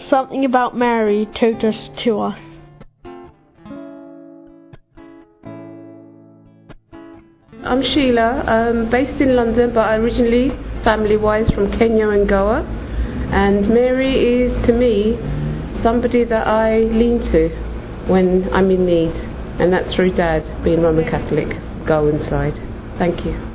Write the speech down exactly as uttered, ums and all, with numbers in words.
Something about Mary told us to us. I'm Sheila, um, based in London, but originally, family-wise, from Kenya and Goa. And Mary is, to me, somebody that I lean to when I'm in need. And that's through Dad, being Roman Catholic, Goan side. Thank you.